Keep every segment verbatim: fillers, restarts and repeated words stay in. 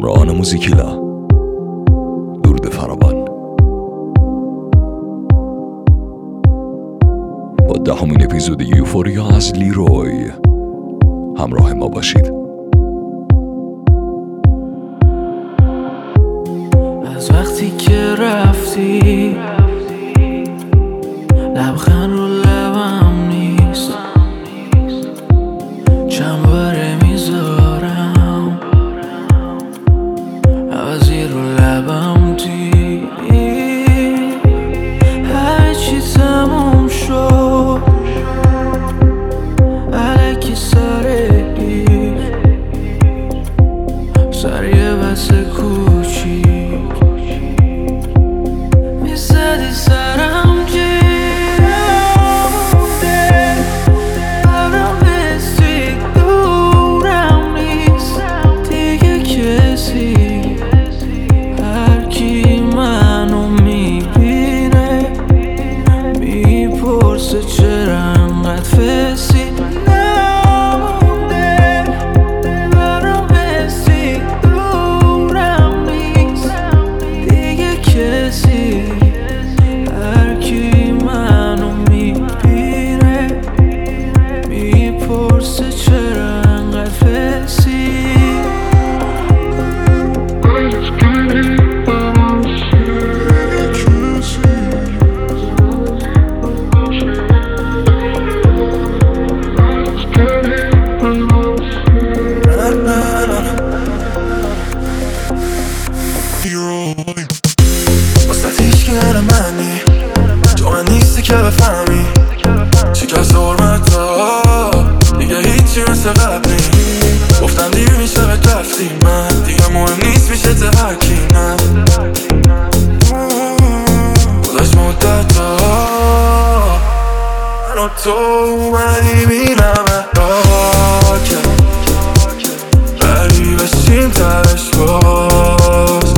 همراهان موزیکیلا درود فراوان. با دهمین اپیزود یوفوریا از لیروی همراه ما باشید. از وقتی که رفتی لبخند رو لبم نیست، چند باره میذارم عوضی رو لبم دید. همه چی تموم شد الکی سر ایش سر یه بس کوچیک میزدی سرم واسه هیچ که نره منی تو من نیستی که بفهمی شکست حرمتا دیگه هیچی مثل قبل نی. گفتم دیر میشه به رفتی من دیگه مهم نیست میشه ته هرکی نه گذاشت مدتا من و تو اومدی بینمه راکه بری بشیم ترش باز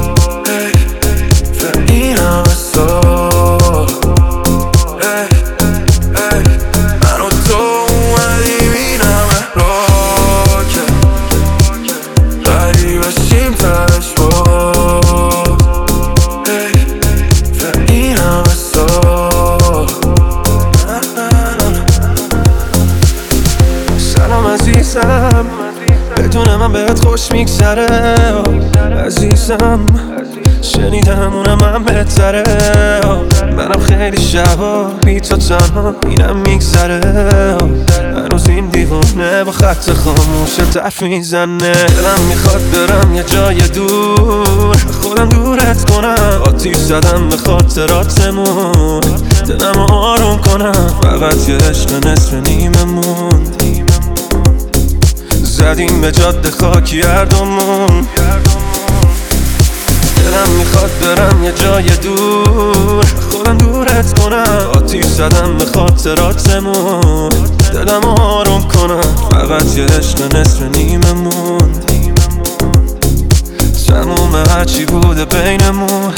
عزیزم بدون من بهت خوش میگذره عزیزم شنیدم اونم من بهتره منم خیلی شبا بی تو تنها اینم میگذره هنوز این دیوانه با خط خاموش حرف میزنه دلم میخواد برم یه جای دور خودم دورت کنم آتیش زدم به خاطراتمون دلم آروم کنم فقط یه عشق نصف نیمه موند زدیم به جاده خاکی هردومون دلم میخواد برم یه جای دور خودم دورت کنم آتیش زدم به خاطراتمون دلم آروم کنم فقط یه عشق نصف نیمه موند تموم هرچی بوده بینمون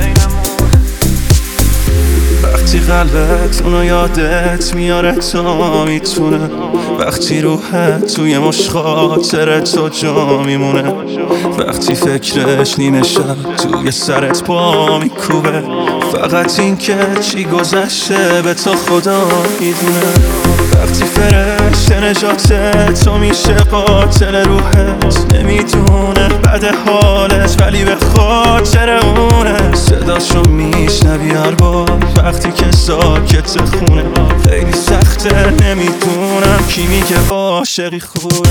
وقتی قلبت اونو یادت میاره تا میتونه وقتی روحت توی مش خاطر تو جا میمونه وقتی فکرش نیمه شب توی سرت پا میکوبه فقط این که چی گذشته به تو خدا میدونه وقتی فرشته نجاتت تو میشه قاتل روحت نمیدونه بد حالت ولی به خاطر اونه صداشو میشنوی هر بار وقتی که ساکت خونه خیلی سخته نمیدونم کی میگه عاشقی خوب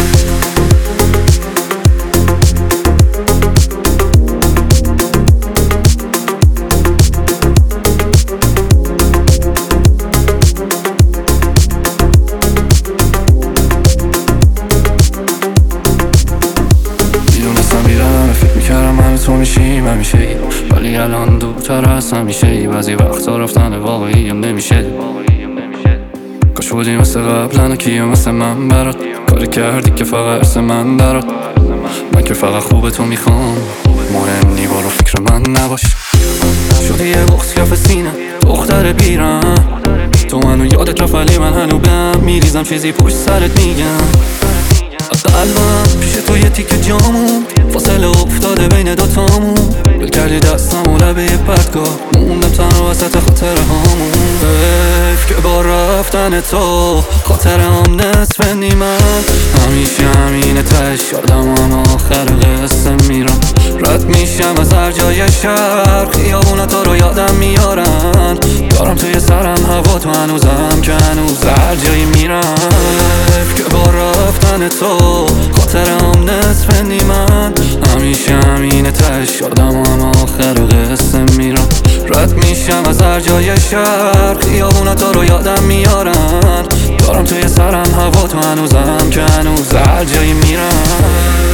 تو میشیم همیشه ای ولی الان دورتر از همیشه ای بعضی وقتا رفتن واقعی هم نمیشه کاش بودی مثل قبلن کیه مثل من برات کاری کردی که فقط ارس من برات من که فقط خوب تو میخوام مهم نی برو فکر من نباش شدی یه بغض کف سینه دختر بیرم تو منو یادت رفت ولی من هنو بهم میریزم چیزی پشت سرت میگم قلبم پیش تو یه تیکه جامون فاصله افتاده بین دوتامون دل کردی دستم و لبه یه پرتگاه موندم تنها وسط خاطر هامون حیف که با رفتن تو خاطر هم نصف نیمن همیشه همینه تش یادم هم آخر قصه میرم رد میشم از هر جای شهر خیابونا تو رو یادم میارن دارم توی سرم هوا تو هنوزم که هنوز هر جایی میرم حیف که با رفتن تو خاطر هم نصف نیمن همیشه همینه تش یادم هم آخر قصه میرم رد میشم از هر جای شهر خیابونا تو رو یادم میارن دارم توی سرم هوا تو هنوزم که هنوز هر جایی میرم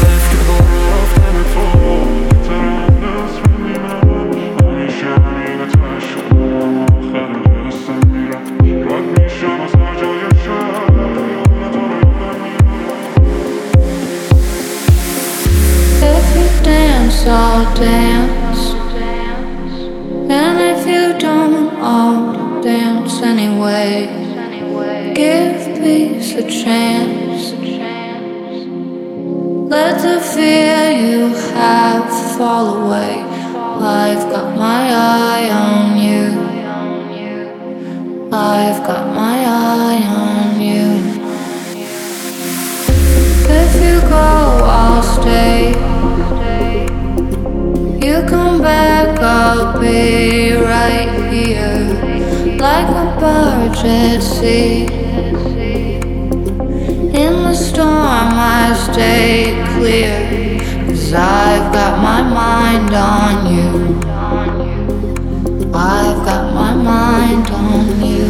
I'll dance, and if you don't, I'll dance anyway. Give peace a chance. Let the fear you have fall away. I've got my eye on you. I've got my eye on you. If you go, I'll stay. You come back, I'll be right here, like a bird at sea. In the storm I stay clear, 'cause I've got my mind on you. I've got my mind on you.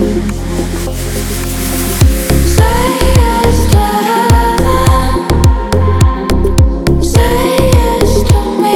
Say yes to heaven. Say yes to me.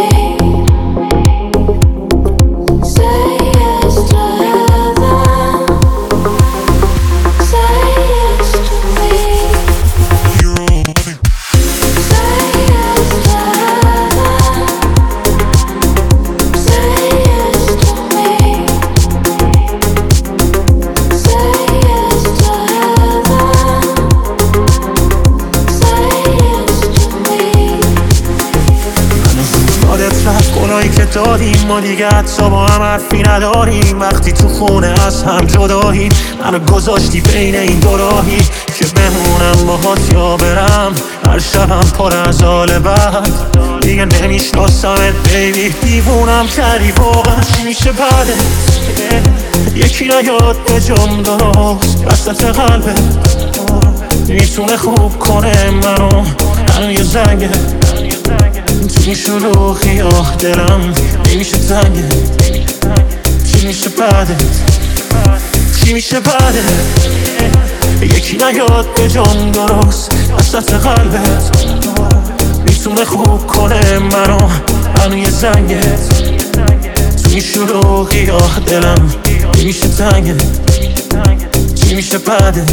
دادیم ما دیگه حتی با هم حرفی نداریم وقتی تو خونه از هم جداییم منو گذاشتی بین این دو راهی که بمونم باهات یا برم هر شبم پر از حال بد دیگه نمیشناسمت بیبی دیوونم کردی واقعا چی میشه بعدت یکی نیاد به جام درست وسط قلبت میتونه خوب کنه منو الان یه زنگه تو این شلوغی آه دلم نمیشه تنگه چی میشه بعدت چی میشه بعدت یکی نیاد به جام درست وسط قلبت میتونه خوب کنه منو الان یه زنگه تو این شلوغی آه دلم نمیشه تنگه چی میشه بعدت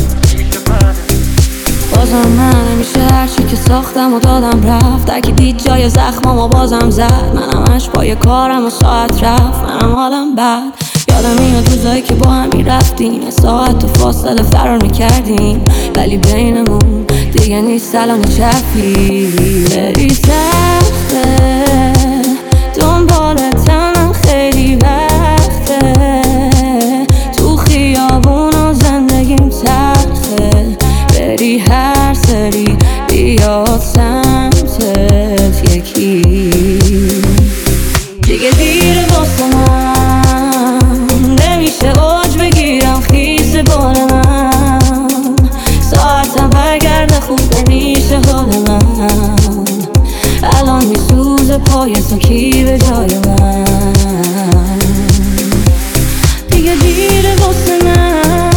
بازم من نمیشه هرچی که ساختم و دادم رفت در که دید جای زخمم و بازم زد منم همش پای کارم و ساعت رفت منم حالم بد یادم میاد روزایی که با هم میرفتیم ساعت تو فاصله فرار میکردیم ولی بینمون دیگه نیست الان چفی خیلی سخته دنبالتم خیلی وقته تو خیابون و زندگیم تلخه بری هر سری بیاد سمتت یکی دیگه دیره واسه من نمیشه اوج بگیرم خیس بال من ساعتم برگرده خوب نمیشه حال من الان میسوزه پای تو کی به جای من دیگه دیره واسه من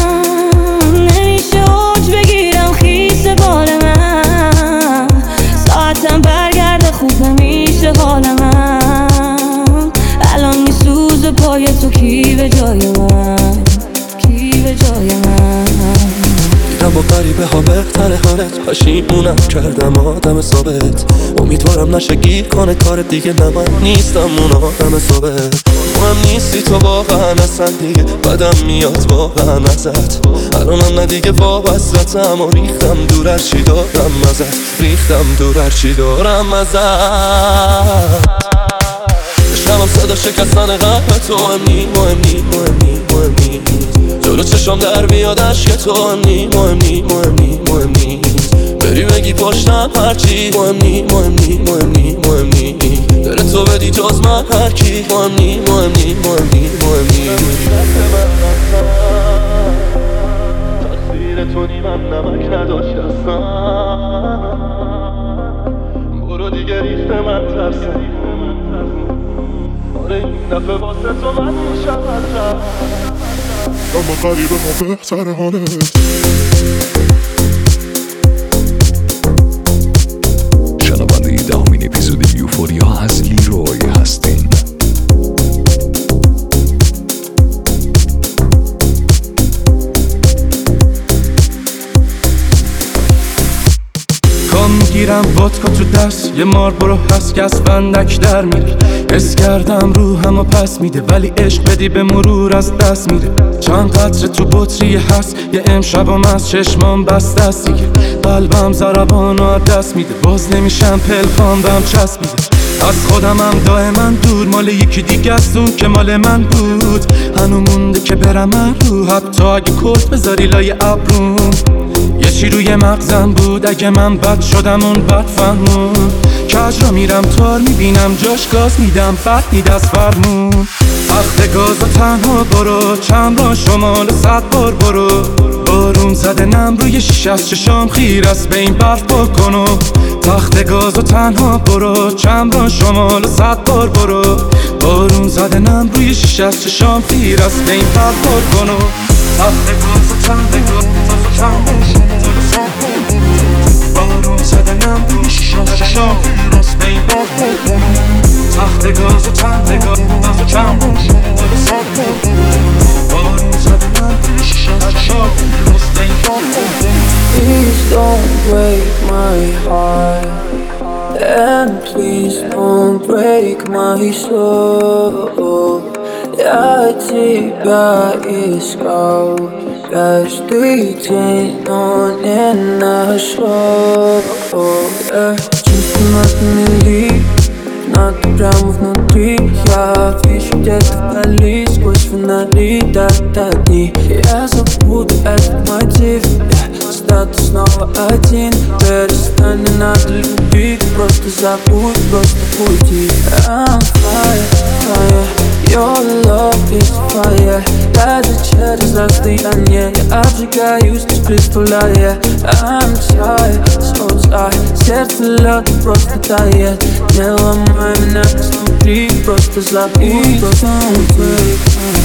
پای تو کی به جای من کی به جای من دیدم با غریبه ها بهتره حالت پشیمونم کردم آدم ثابت امیدوارم نشه گیر کنه کار دیگه نه من نیستم اون آدم ثابت هم نیستی تو واقعا اصلا دیگه بدم میاد واقعا ازت الانم نه دیگه وابستم و ریختم دور هرچی دارم ازت ریختم دور هرچی دارم ازت شمم صدا شکستن قلب تو هم نی مهم نی مهم نی مهم نی جلو چشم در بیاد عشق تو هم نی مهم نی مهم نی مهم نی بری بگی پشتم هرچی مهم نی مهم نی مهم نی مهم نی دل تو بدی جز من هرکی مهم نی مهم نی مهم نی مهم نی تقصیر تو نی من نمک نداشت اصلا برو دیگه ریخت من ترسم آره این دفعه واسه تو من میشم هستم اما قریبه ما بهتر حالت شنونده دهمین اپیزود یوفوریا از لیروی هستین. کام میگیرم ودکا تو دست یه مار برو هست که از فندک در میره حس کردم روحمو پس میده ولی عشق بدی به مرور از دست میره چند قطره تو بطری هست یه امشبم از چشمام بسته است دیگه قلبم ضربانو از دست میده باز نمیشم پلکام بهم چسبیده از خودمم دائما دور مال یکی دیگه است اون که مال من بود هنو مونده که برم من رو حتی اگه کلت بذاری لای ابروم یه چی روی مغزم بود اگه من بد شدم اون بد فهمون کج را میرم تار میبینم جاش گاز میدم بد نید از فرمون تخت گاز و تنها برو چند را شمال صد بار برو بارون زده نم روی شیش از چشام خیر است به این برف بکن و تخت گاز و تنها برو چند را شمال صد بار برو بارون زده نم روی شیش از چشام خیر است به این برف بکن و تخت گاز و تنها برو بارون زده نم روی شیش از چشام خیر است به این برف بکن تخت گاز و تنها برو چند بارون زده نم روی شیش از چشام خیر است به این برف بکن Please don't break my heart And please don't break my soul Я тебя искал каждый день, но не нашел yeah. Чувства над мели, надо прямо внутри Я вижу где-то вдали сквозь фонари до дни Я забуду этот мотив yeah. Статус снова один Перестань, не надо любить Просто забудь, просто уйди I'm fire, fire Your love is fire Даже через расстояние Я обжигаюсь, не представляя I'm tired, so tired Сердце лед просто тает Не ломай меня изнутри Просто забудь, просто уйди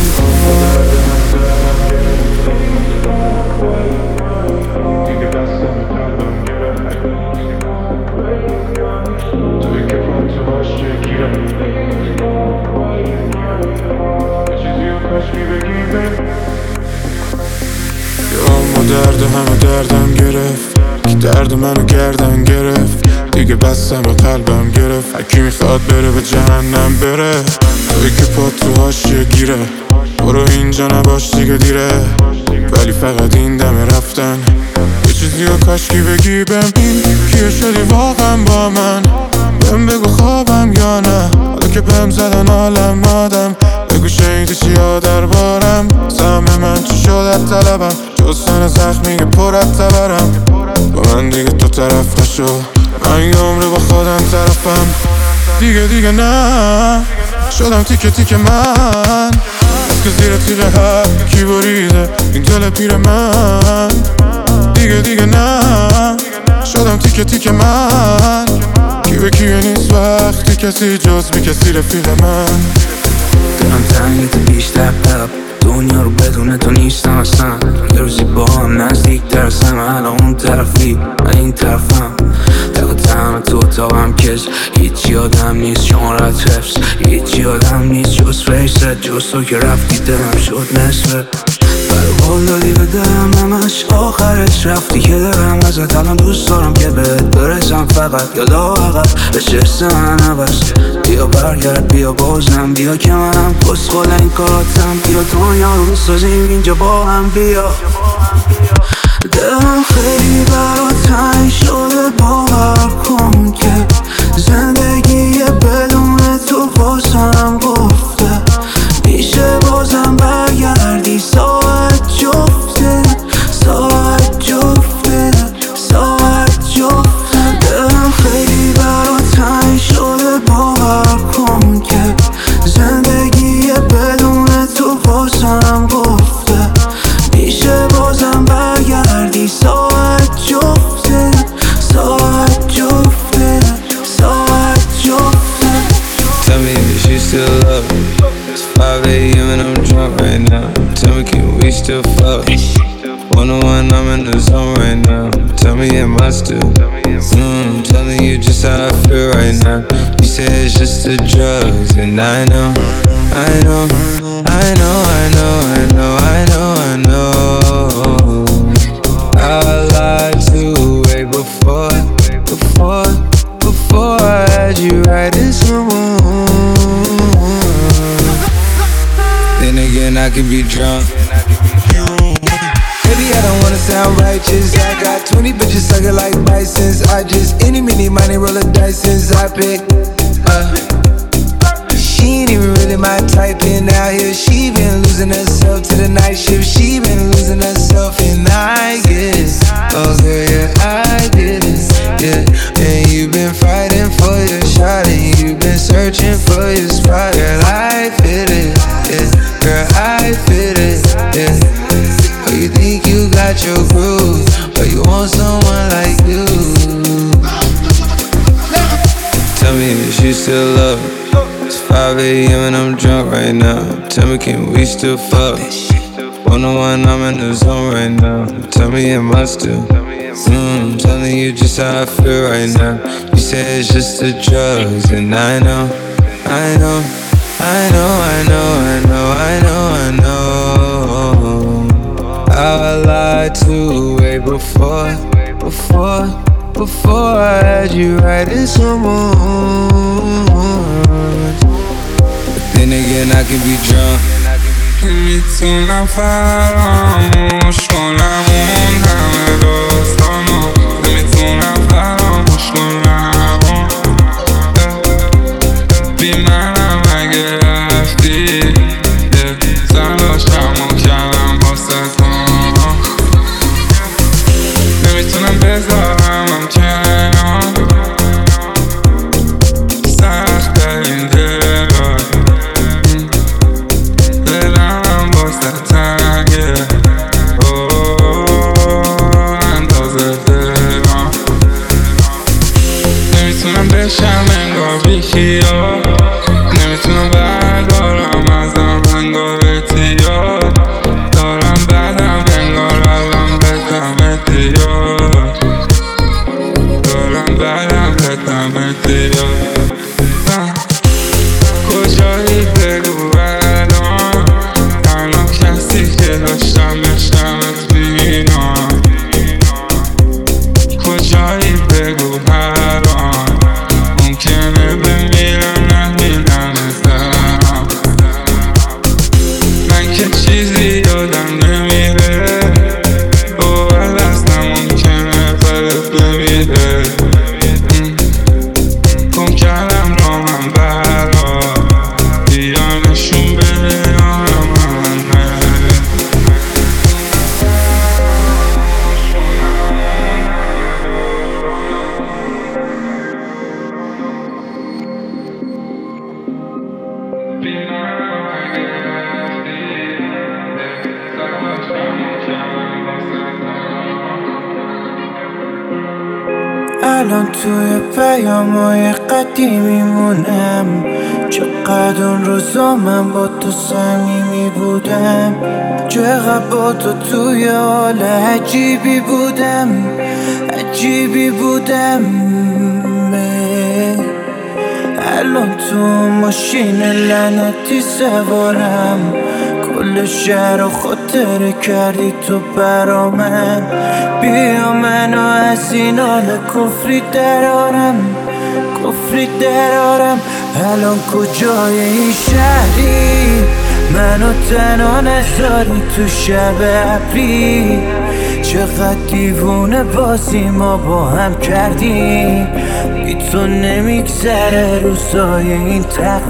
اما درد همه دردم گرفت که درد منو گردن گرفت دیگه بستم و قلبم گرفت هرکی میخواد بره به جهنم بره توی که پا تو هاشیه گیره برو اینجا نباش دیگه دیره ولی فقط این دم رفتن یه چیزی رو کاشکی بگی بهم این کیه شدی واقعا با من بهم بگو خوابم یا نه حالا که بهم زدن عالم آدم بگو شهیدی چیا دربارم سهم من چی شد از طلبم جز تن زخمی که پر از تبرم با من دیگه تو طرف نشو من یه عمره با خودم طرفم دیگه دیگه نه شدم تیکه تیکه من از که زیر تیغه هر کی بریده این دل پیر من دیگه دیگه نه شدم تیکه تیکه من کی به کیه نیست وقتی کسی جز بی کسی رفیق من دلم تنگیت بیشتر پپ دنیا رو بدون تو نیستم اصلا یه روزی با هم نزدیک ترسم الان اون طرفی من این طرفم دقیقه همه تو اتاقم کش هیچی آدم نیست شمارت حفظ هیچی آدم نیست جز فیست جز تو که رفتی دلم شد نصفه برو قول دادی به دلم همش آخرش رفتی که دارم ازت الان دوست دارم که بهت برسم فقط یادا عقب به شخص من عوض بیا برگرد بیا بازم بیا که منم کسخل این کاراتم بیا دنیا رو بسازیم اینجا با هم بیا دلم خیلی برات تنگ شده باور کن که زندگی بدون تو واسم گفته میشه بازم برگردی ساعت جفته ساعت جفته ساعت جفته دلم خیلی برات تنگ شده باور کن که زندگی بدون تو واسم گفته میشه بازم برگردی ساعت جفته ساعت جفته ساعت جفته Tell me that you still love me. It's five a.m. and I'm drunk right now. Tell me can we still fuck? one oh one, I'm in the zone right now. Tell me am I still mm, telling you just how I feel right now. You say it's just the drugs and I know, I know, I know, I know, I know, I know, I know I lied to way before, before, before I had you right in someone. Then again I could be drunk. Baby, I don't wanna sound righteous. I got twenty bitches sucking like Bisons. I just any, mini, money, roll a dice since I picked uh, she ain't even really my type in out here. She been losing herself to the night shift. She been losing herself and I guess, oh girl, yeah, I did it, yeah. And you been fighting for your shot and you been searching for your spot. Girl, I fit it, yeah. Girl, I fit it, yeah. Oh, you think you got your groove, but you want someone like you. Tell me that you still love me. It's five a.m. and I'm drunk right now. Tell me can we still fuck? one oh one, I'm in the zone right now. Tell me am I still mm, telling you just how I feel right now. You say it's just the drugs and I know, I know, I know, I know, I know, I know, I know I lied to way before, before, before I had you right in someone. But then again I can be drunk. میتونم فراموش کنم اون همه داستانو نمیتونم فراموش کنم بی منم اگه رفتی یه تلاشمو کردم واسه تو نمیتونم بذارمم کنار سخت این دلای دلم واسه تنگه اندازه دلم نمیتونم بشم انگار بیخیال نمیتونم بردارم ازم انگار اتیاد دارم بدم انگار الان بزم اتیاد دارم بدم بزم اتیاد کجایی بگو الان تنها کسی که داشتم داشتمت بینم کجایی بگو الان ممکنه بمیرم نمیدن ازم من که چیزی یادم نمیره باور اصلا ممکنه فرق بمیره گم کردم را من برا بیا نشون بده الان توی پیامای قدیمی مونم چقدر اون روزا من با تو صمیمی بودم چقدر با تو توی حال عجیبی بودم عجیبی بودم الان تو ماشین لعنتی سوارم کل شهر و خاطره کردی تو برا من. بیا منو از این حال کفری درارم، کفری درارم. الان کجای این شهری؟ منو تنها نذاری تو شب ابری. چقدر دیوونه بازی ما با هم کردیم، بی تو نمیگذره روزای این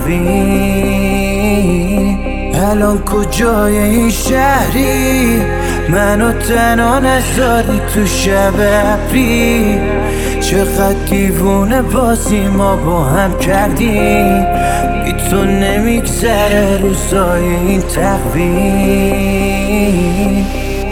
تقویم. الان کجای این شهری؟ منو تنها نذاری تو شب ابری. چقدر دیوونه بازی ما با هم کردیم، بی تو نمیگذره روزای این تقویم.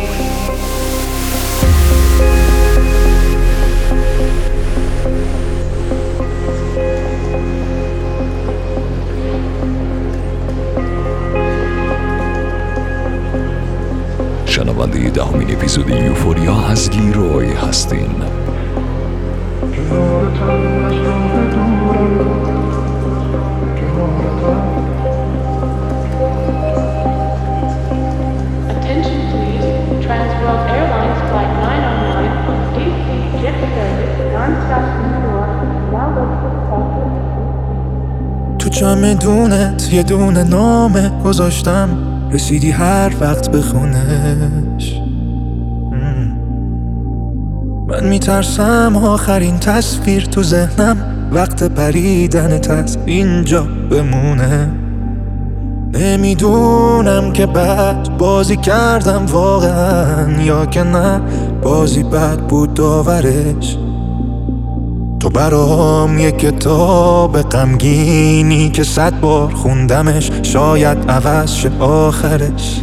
شنونده دهمین اپیزود یوفوریا از لیروی هستین. Attention please, Transworld Airlines Flight nine oh nine, D C Jet Service, non-stop New York, now looks for تو چمدونت یه دونه نامه گذاشتم، رسیدی هر وقت بخونش. من میترسم آخرین تصویر تو ذهنم وقت پریدنت از اینجا بمونه. نمیدونم که بد بازی کردم واقعا یا که نه بازی بد بود داورش. تو برام یه کتاب غمگینی که صد بار خوندمش، شاید عوض شه آخرش.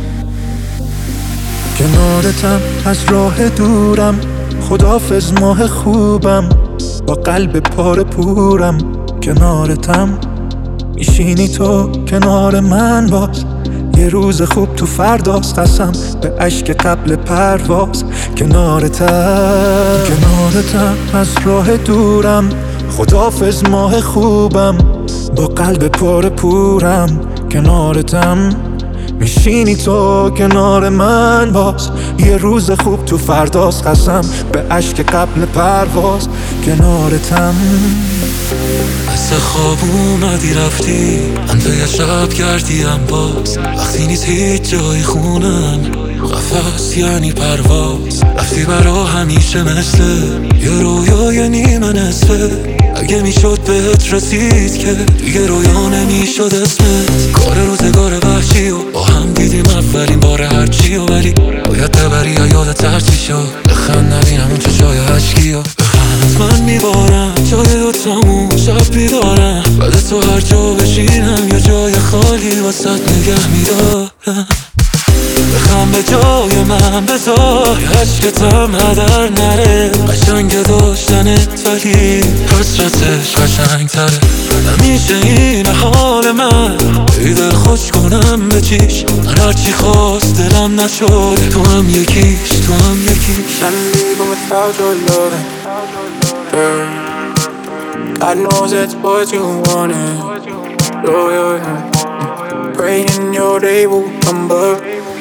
کنارتم از راه دورم، خدافظ ماه خوبم، با قلب پاره پورم. کنارتم میشینی تو کنار من باز، یه روز خوب تو فرداست، قسم به اشک قبل پرواز. کنارتم کنارتم از راه دورم، خدافظ ماه خوبم، با قلب پاره پورم. کنارتم میشینی تو کنار من باز، یه روز خوب تو فرداست، قسم به اشک قبل پرواز. کنارتم مثل خواب اومدی رفتی، من توی شب کردیم باز. وقتی نیست هیچ جای خونم، قفس یعنی پرواز. رفتی برا همیشه مثل یه رویای نیمه نصفه. اگه میشد بهت رسید که دیگه رویا نمیشد اسمت. کار روزگار وحشی و با هم دیدیم اولین بار هرچی و ولی باید ببری یا یادت هرچی شد. بخند نبینم اون چشای عشقی و بخند من میبارم جای دوتامون شب بیدارم. بعد تو هر جا بشینم یه جای خالی واسط نگه میدارم. بخم به جای من بذار یه عشقتم هدر نره. قشنگ داشتنت ولی حسرتش قشنگ تره. همیشه این حال من، ای دل خوش کنم به چیش. من هرچی خواست دلم نشد، تو هم یکیش تو هم یکیش. I'm leaving without your loving, yeah. God knows that's what you wanted, oh yeah. Praying your day will come back.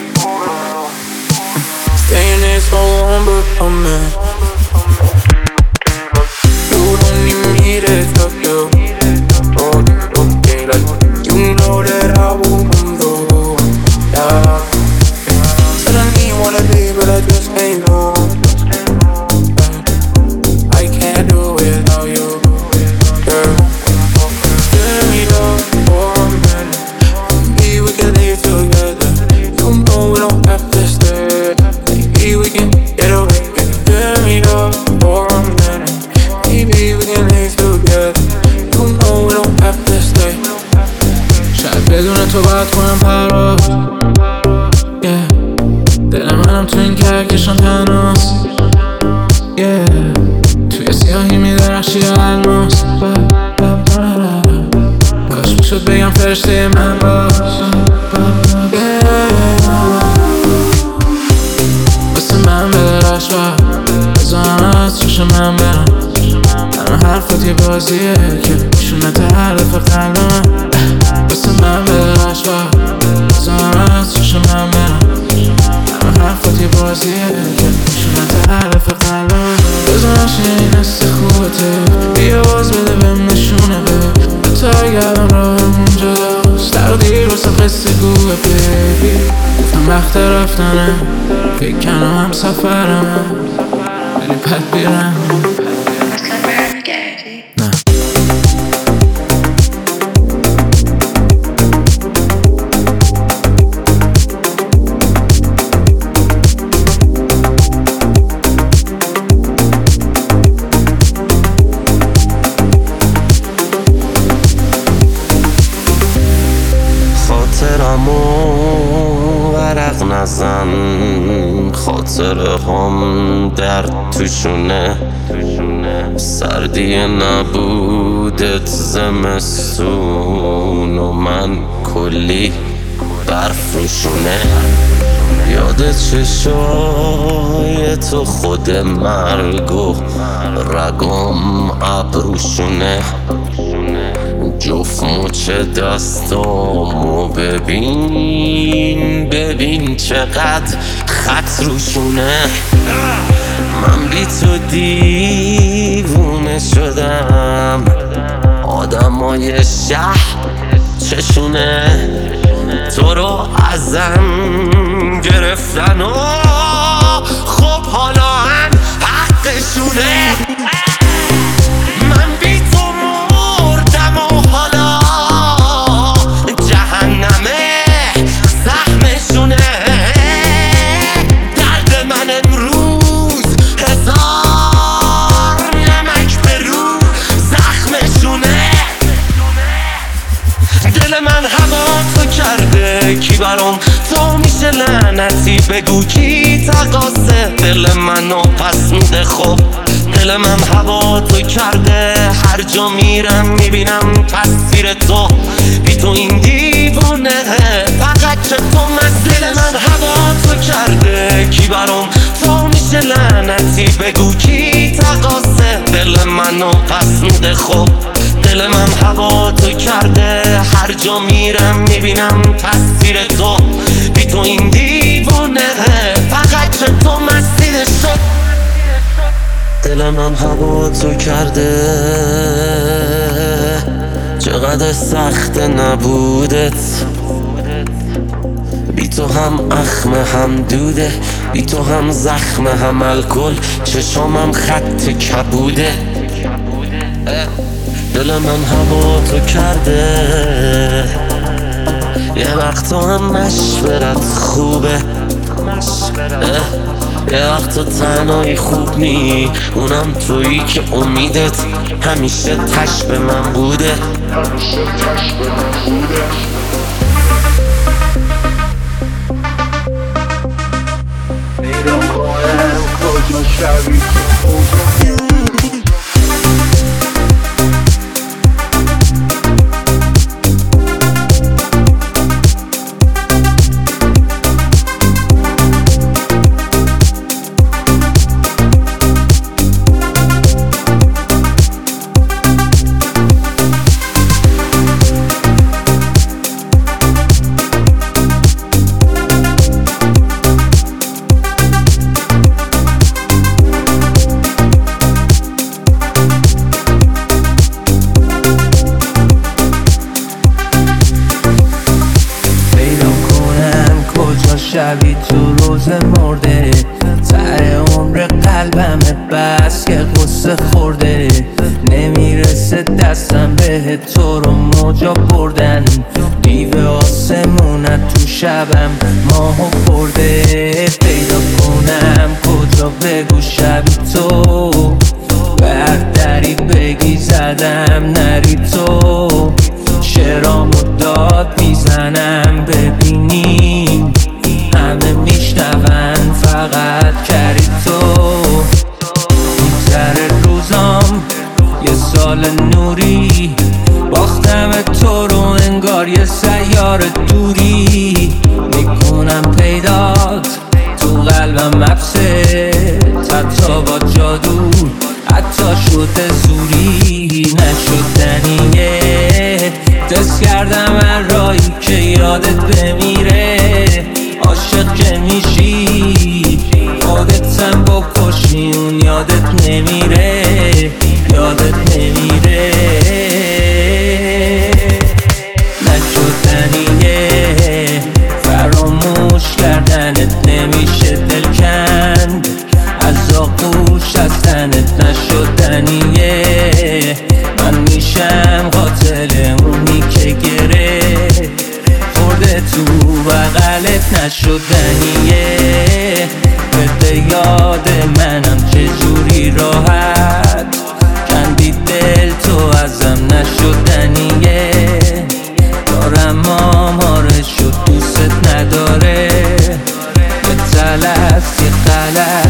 Staying there so long but I'm in. You don't need me to talk you, oh okay. Like you know that I will come through, yeah. Suddenly you wanna leave but I just ain't know. I can't do it without you, girl. Give me love for a minute, maybe we can live together. You know we don't have to stay, maybe we can get away. Give me love for a minute, maybe we can live together. You know we don't have to stay. شاید بدون تو باید کنم پرواز، yeah. دل منم تو این کهکشان تنهاست، yeah. توی سیاهی میدرخشی الماس. کاش میشد بگم فرشته من باش، yeah. واسه من بدرخش و بزنم از چشم من برم. همه حرفات یه بازیه که میشونه تعرف قلب من. واسه من بدرخش و بزنم از چشم من یادته بیا باز بده بهم نشونه به تا گردم راهمون جداست تقدیر واسه قصه گوه بیبی گفتم وقت رفتنه فکر کنم هم سفرمه ولی پد بیرم ورق نزن خاطره هم درد توشونه سردی نبودت زمستون و من کلی برف روشونه یاد چشای تو خود مرگ و رگام ابروشونه جفت مچ دستامو ببین ببین چقدر خط روشونه من بی تو دیوونه شدم آدمای شهر چشونه تو رو ازم گرفتن و خب حالا هم حقشونه کی برام تو میشه لعنتی بگو کی تقاسه دل منو پس میده خب دل من هوا تو کرده هر جا میرم میبینم تصویر تو بی تو این دیوونه فقط چه تو دل من هوا تو کرده کی برام تو میشه لعنتی بگو کی تقاسه دل منو پس میده خب دل من هوا تو کرده هر جا میرم میبینم تصویر تو بی تو این دیوونه فقط چه تو مسیده شد دل من هوا تو کرده چقدر سخت نبودت بی تو هم اخمه هم دوده بی تو هم زخمه هم الکل چشامم خط کبوده دل من هوا تو کرده یه وقت تو هم مشورت خوبه یه وقت تو تنهایی خوب نی اونم تویی که امیدت همیشه تش به من بوده همیشه تش به من بوده میرم کنم کجا شوی شبی تو روز مرده سر عمر قلبم بس که قصه خورده نمیرسه دستم به تو رو موجا بردن دیو آسمونت تو شبم ماهو خورده پیدا کنم کجا بگو شبی تو بردری بگی زدم نری تو شرامو داد میزنم ببینیم همه میشنون فقط کردی تو میگذره روزام یه سال نوری باختم تو رو انگار یه سیار دوری میکنم پیدات تو قلبم مبسه حتی با جادو حتی شده زوری نشدنیه دست کردم هر رایی که یادت بمیره عاشق که میشی خودتم بکشی اون یادت نمیره یادت روش از تنت نشدنیه. من میشم قاتل اونی که گره خورده تو بغلت نشدنیه. بده یاد منم چجوری راحت کندی دل تو ازم نشدنیه. دارم آماره شد دوست نداره به تلف یه غلط.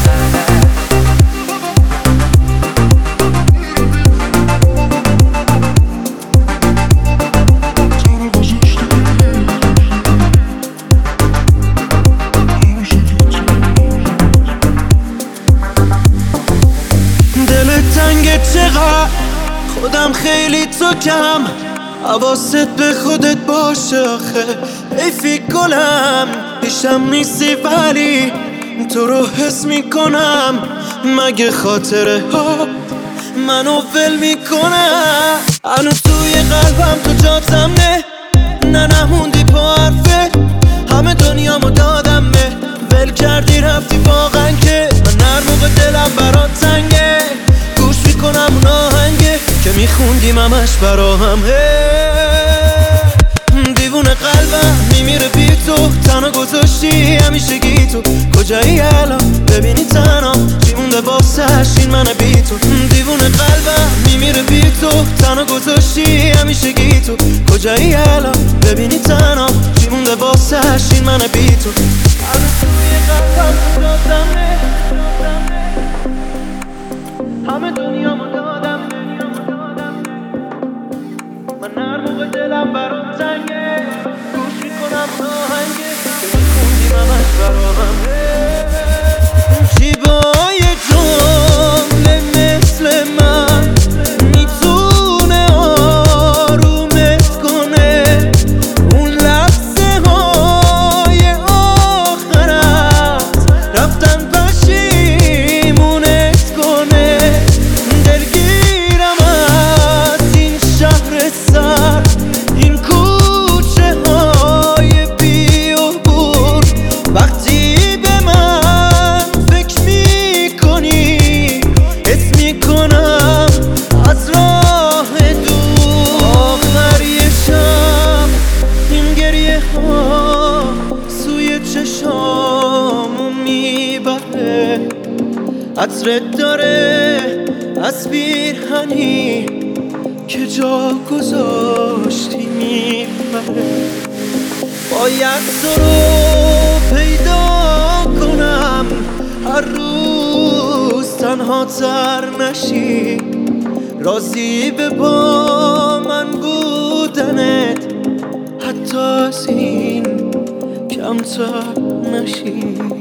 چقدر خودم خیلی تو کم حواست به خودت باشه آخه ای فکر کنم پیشم نیستی ولی تو رو حس میکنم. مگه خاطره ها منو ول میکنم؟ هنو توی قلبم تو جاتم نه نه نموندی پا حرفه همه دنیامو دادم به ول کردی رفتی واقعا که من هر موقع دلم برات تنگه گوش میکنم اون آهنگه که میخوندیم همش برا هم. دیوونه قلبم میمیره بی تو تنها گذاشتی همیشه گی تو کجایی الان ببینی تنها چی مونده واسش این من بی تو. دیوونه قلبم میمیره بی تو تنها گذاشتی همیشه گی تو کجایی الان ببینی تنها چی مونده واسش این من بی تو. همه دنیامو دادم من هر موقع دلم برام تنگه گوش میکنم آهنگه که میخوندیم همش برا همه. جیبای جمله مثل من میتونه آرومت کنه اون لحظه های آخرت رفتن پشیمونت کنه. دلگیرم از این شهر سر این کوچه های بی عبور وقتی به من فکر میکنی حس میکنم از راه دور. آخری شب این گریه ها سوی چشامو میبره عطرت داره از بیرهنی که جا گذاشتی میبره. باید تو رو پیدا کنم هر روز تنها تر نشی راضی به با من بودنت حتی از این کمتر نشی.